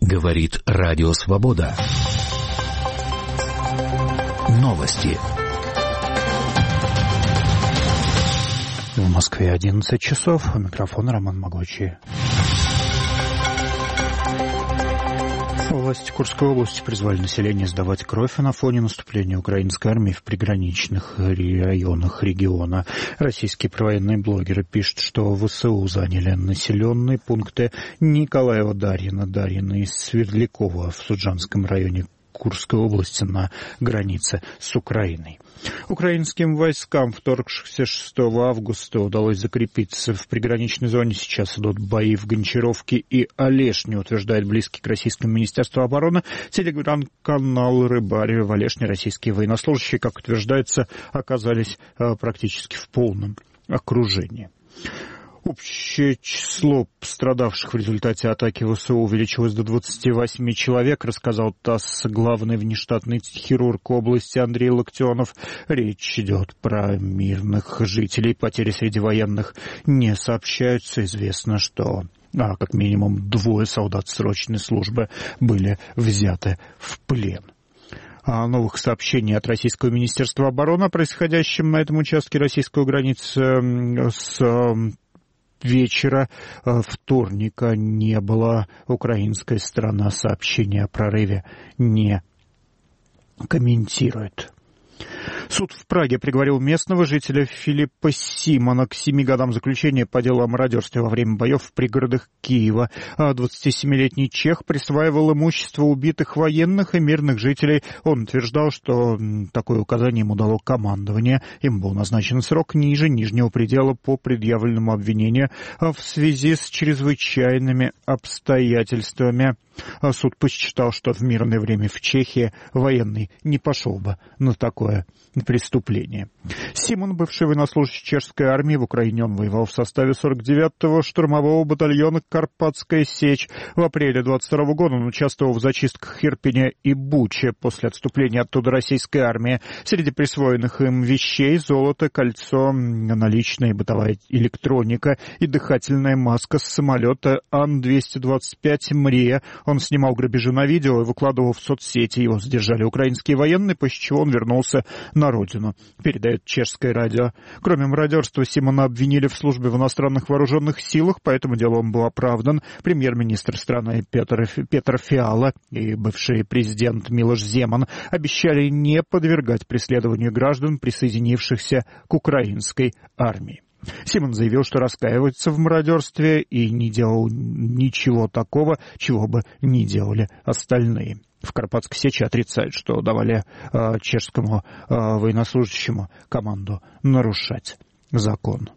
Говорит Радио Свобода. Новости. В Москве 11 часов. У микрофона Роман Могучий. Власти Курской области призвали население сдавать кровь на фоне наступления украинской армии в приграничных районах региона. Российские провоенные блогеры пишут, что ВСУ заняли населенные пункты Николаева, Дарьина и Свердлякова в Суджанском районе Курской области на границе с Украиной. Украинским войскам, вторгшихся 6 августа, удалось закрепиться в приграничной зоне. Сейчас идут бои в Гончаровке и Олешне, утверждает близкий к российскому Министерству обороны телеграм-канал «Рыбарь». В Олешне российские военнослужащие, как утверждается, оказались практически в полном окружении. Общее число пострадавших в результате атаки ВСУ увеличилось до 28 человек, рассказал ТАСС главный внештатный хирург области Андрей Локтионов. Речь идет про мирных жителей. Потери среди военных не сообщаются. Известно, что как минимум 2 солдат срочной службы были взяты в плен. Новых сообщений от Российского Министерства обороны о происходящем на этом участке российской границы с вечера вторника не было. Украинская сторона сообщения о прорыве не комментирует. Суд в Праге приговорил местного жителя Филиппа Симона к 7 годам заключения по делу о мародерстве во время боев в пригородах Киева. 27-летний чех присваивал имущество убитых военных и мирных жителей. Он утверждал, что такое указание ему дало командование. Им был назначен срок ниже нижнего предела по предъявленному обвинению в связи с чрезвычайными обстоятельствами. Суд посчитал, что в мирное время в Чехии военный не пошел бы на такое преступление. Симон, бывший военнослужащий чешской армии, в Украине он воевал в составе 49-го штурмового батальона «Карпатская сечь». В апреле 22 года он участвовал в зачистках Ирпеня и Бучи. После отступления оттуда российской армии среди присвоенных им вещей золото, кольцо, наличная бытовая электроника и дыхательная маска с самолета Ан-225 «Мрия». Он снимал грабежи на видео и выкладывал в соцсети. Его задержали украинские военные, после чего он вернулся на родину, передает чешское радио. Кроме мародерства, Симона обвинили в службе в иностранных вооруженных силах, поэтому дело он был оправдан. Премьер-министр страны Петр Фиала и бывший президент Милош Земан обещали не подвергать преследованию граждан, присоединившихся к украинской армии. Симон заявил, что раскаивается в мародерстве и не делал ничего такого, чего бы не делали остальные. В Карпатской сечи отрицают, что давали чешскому военнослужащему команду нарушать закон.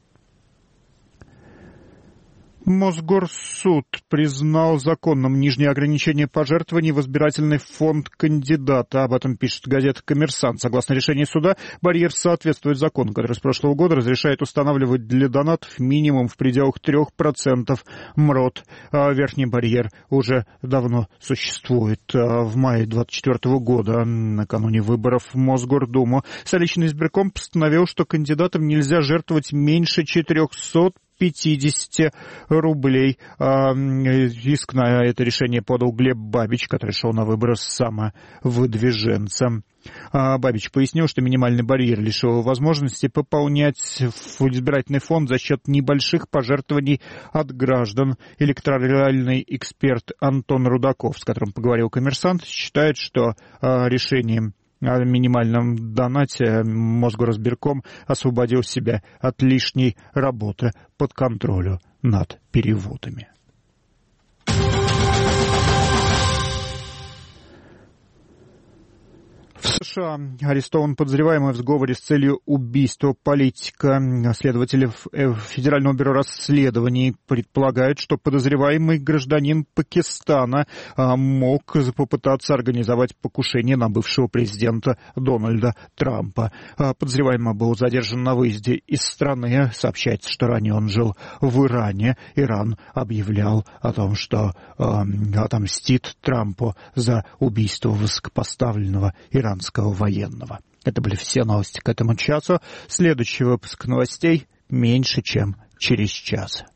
Мосгорсуд признал законным нижнее ограничение пожертвований в избирательный фонд кандидата. Об этом пишет газета «Коммерсант». Согласно решению суда, барьер соответствует закону, который с прошлого года разрешает устанавливать для донатов минимум в пределах 3% МРОТ. Верхний барьер уже давно существует. В мае 2024 года, накануне выборов в Мосгордуму, столичный избирком постановил, что кандидатам нельзя жертвовать меньше 450 рублей. Иск на это решение подал Глеб Бабич, который шел на выборы с самовыдвиженцем. Бабич пояснил, что минимальный барьер лишил его возможности пополнять избирательный фонд за счет небольших пожертвований от граждан. Электоральный эксперт Антон Рудаков, с которым поговорил «Коммерсант», считает, что решением о минимальном донате Мосгоризбирком освободил себя от лишней работы под контролем над переводами. В США арестован подозреваемый в сговоре с целью убийства политика. Следователи Федерального бюро расследований предполагают, что подозреваемый гражданин Пакистана мог попытаться организовать покушение на бывшего президента Дональда Трампа. Подозреваемый был задержан на выезде из страны. Сообщается, что ранее он жил в Иране. Иран объявлял о том, что отомстит Трампу за убийство высокопоставленного иранского военного. Это были все новости к этому часу. Следующий выпуск новостей меньше, чем через час.